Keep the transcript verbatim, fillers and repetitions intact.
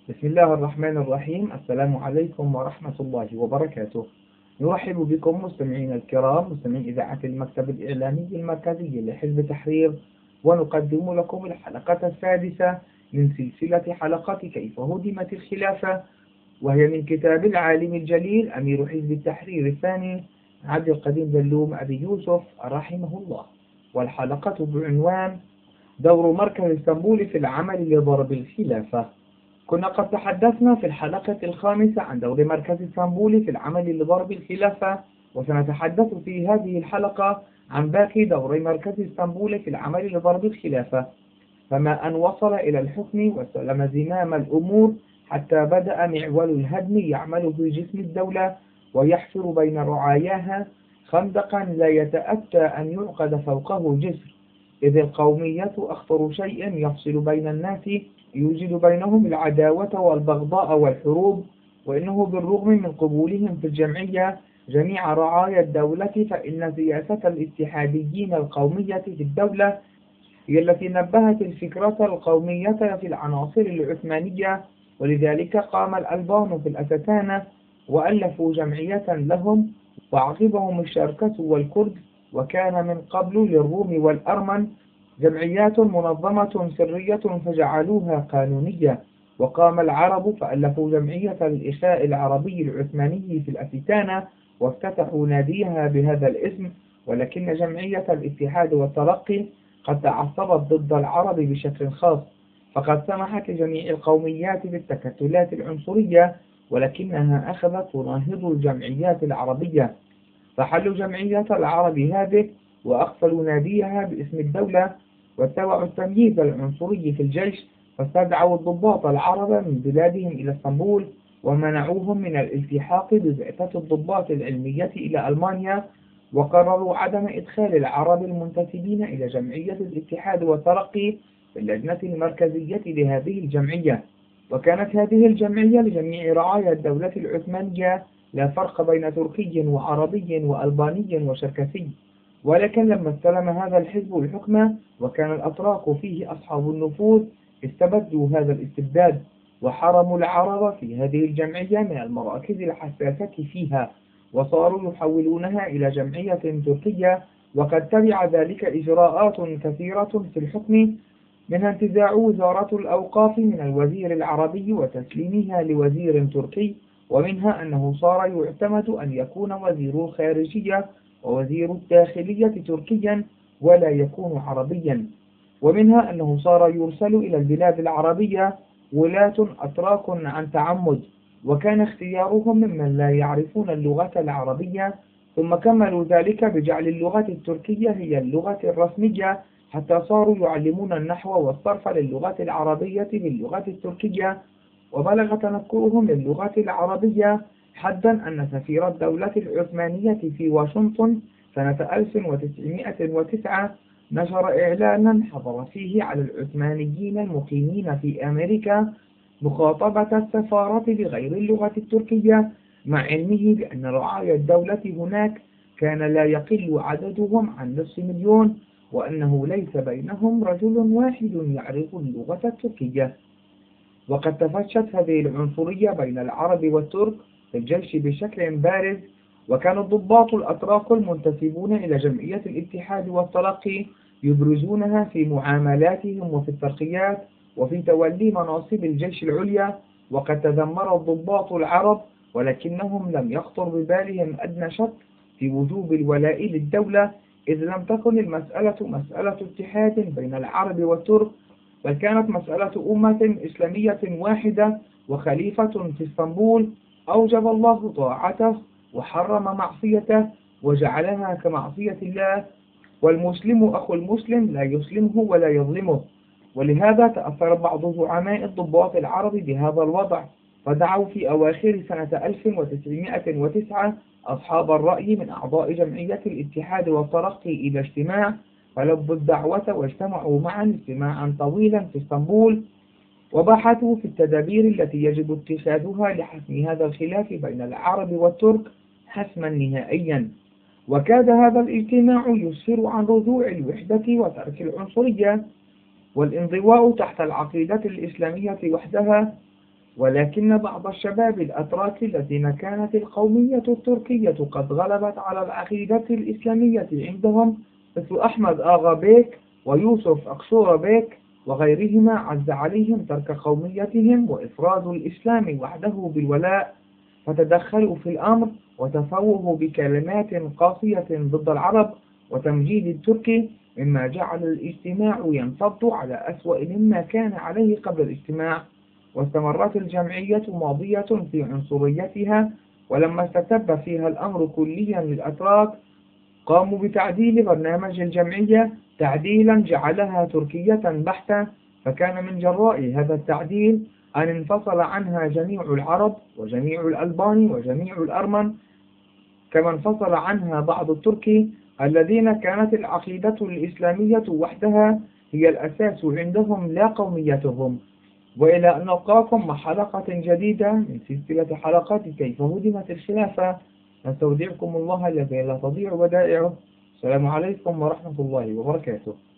بسم الله الرحمن الرحيم. السلام عليكم ورحمة الله وبركاته. نرحب بكم مستمعينا الكرام، مستمعي إذاعة المكتب الإعلامي المركزي لحزب تحرير، ونقدم لكم الحلقة السادسة من سلسلة حلقات كيف هدمت الخلافة، وهي من كتاب العالم الجليل أمير حزب التحرير الثاني عبد القديم دلوم أبي يوسف رحمه الله. والحلقة بعنوان دور مركز اسطنبول في العمل لضرب الخلافة. كنا قد تحدثنا في الحلقة الخامسة عن دور مركز اسطنبول في العمل لضرب الخلافة، وسنتحدث في هذه الحلقة عن باقي دور مركز اسطنبول في العمل لضرب الخلافة، فما أن وصل إلى الحكم واستلم زمام الأمور حتى بدأ معول الهدم يعمل في جسم الدولة ويحفر بين رعاياها خندقا لا يتأتى أن يعقد فوقه جسر، إذ القومية أخطر شيء يفصل بين الناس، يوجد بينهم العداوة والبغضاء والحروب. وإنه بالرغم من قبولهم في الجمعية جميع رعايا الدولة، فإن سياسة الاتحاديين القومية في الدولة هي التي نبهت الفكرة القومية في العناصر العثمانية، ولذلك قام الألبان في الأستانة وألفوا جمعية لهم، وعقبهم الشركة والكرد، وكان من قبل للروم والأرمن جمعيات منظمة سرية فجعلوها قانونية. وقام العرب فألفوا جمعية الإخاء العربي العثماني في الأستانة وافتتحوا ناديها بهذا الاسم، ولكن جمعية الاتحاد والترقي قد تعصبت ضد العرب بشكل خاص، فقد سمحت لجميع القوميات بالتكتلات العنصرية، ولكنها أخذت تناهض الجمعيات العربية، فحلوا جمعية العرب هذه وأقفلوا ناديها باسم الدولة، واتبعوا التمييز العنصري في الجيش، فاستدعوا الضباط العرب من بلادهم إلى اسطنبول ومنعوهم من الالتحاق ببعثة الضباط العلمية إلى ألمانيا، وقرروا عدم إدخال العرب المنتسبين إلى جمعية الاتحاد والترقي في اللجنة المركزية لهذه الجمعية. وكانت هذه الجمعية لجميع رعايا الدولة العثمانية، لا فرق بين تركي وعربي وألباني وشركسي. ولكن لما استلم هذا الحزب الحكم وكان الأتراك فيه أصحاب النفوذ، استبدوا هذا الاستبداد وحرموا العرب في هذه الجمعية من المراكز الحساسة فيها، وصاروا يحولونها إلى جمعية تركية. وقد تبع ذلك إجراءات كثيرة في الحكم، منها انتزاع وزارة الأوقاف من الوزير العربي وتسليمها لوزير تركي، ومنها أنه صار يعتمد أن يكون وزير الخارجية ووزير الداخلية تركيا ولا يكون عربيا، ومنها أنه صار يرسل إلى البلاد العربية ولاة أتراك عن تعمد، وكان اختيارهم ممن لا يعرفون اللغة العربية، ثم كملوا ذلك بجعل اللغة التركية هي اللغة الرسمية، حتى صاروا يعلمون النحو والصرف للغة العربية باللغة التركية. وبلغ تنكرهم للغة العربية حدا أن سفير الدولة العثمانية في واشنطن سنة ألف وتسعمائة وتسعة نشر إعلانا حظر فيه على العثمانيين المقيمين في أمريكا مخاطبة السفارة بغير اللغة التركية، مع علمه بأن رعايا الدولة هناك كان لا يقل عددهم عن نصف مليون، وأنه ليس بينهم رجل واحد يعرف اللغة التركية. وقد تفشت هذه العنصرية بين العرب والترك في الجيش بشكل بارز، وكان الضباط الأتراك المنتسبون إلى جمعية الاتحاد والترقي يبرزونها في معاملاتهم وفي الترقيات وفي تولي مناصب الجيش العليا. وقد تذمر الضباط العرب، ولكنهم لم يخطر ببالهم أدنى شك في وجوب الولاء للدولة، إذ لم تكن المسألة مسألة اتحاد بين العرب والترك، بل كانت مسألة أمة إسلامية واحدة وخليفة في اسطنبول أوجب الله طاعته وحرم معصيته وجعلها كمعصية الله، والمسلم أخو المسلم لا يسلمه ولا يظلمه. ولهذا تأثر بعض زعماء الضباط العرب بهذا الوضع، فدعوا في أواخر سنة ألف وتسعمائة وتسعة أصحاب الرأي من أعضاء جمعية الاتحاد والترقي إلى اجتماع، فلبوا الدعوة واجتمعوا معا اجتماعا طويلا في اسطنبول، وبحثوا في التدابير التي يجب اتخاذها لحسم هذا الخلاف بين العرب والترك حسما نهائيا. وكاد هذا الاجتماع يسفر عن رجوع الوحدة وترك العنصرية والانضواء تحت العقيدة الإسلامية وحدها، ولكن بعض الشباب الأتراك الذين كانت القومية التركية قد غلبت على العقيدة الإسلامية عندهم، مثل أحمد آغا بيك ويوسف أقشور بيك وغيرهما، عز عليهم ترك قوميتهم وإفراد الإسلام وحده بالولاء، فتدخلوا في الأمر وتفوهوا بكلمات قاسية ضد العرب وتمجيد التركي، مما جعل الاجتماع ينفض على أسوأ مما كان عليه قبل الاجتماع. واستمرت الجمعية ماضية في عنصريتها، ولما استتب فيها الأمر كليا للأتراك قاموا بتعديل برنامج الجمعية تعديلا جعلها تركية بحتة، فكان من جراء هذا التعديل أن انفصل عنها جميع العرب وجميع الألبان وجميع الأرمن، كما انفصل عنها بعض التركي الذين كانت العقيدة الإسلامية وحدها هي الأساس عندهم لا قوميتهم. وإلى أن نلقاكم مع حلقة جديدة من سلسلة حلقات كيف هدمت الخلافة، نستودعكم الله الذي لا تضيع ودائعه. السلام عليكم ورحمة الله وبركاته.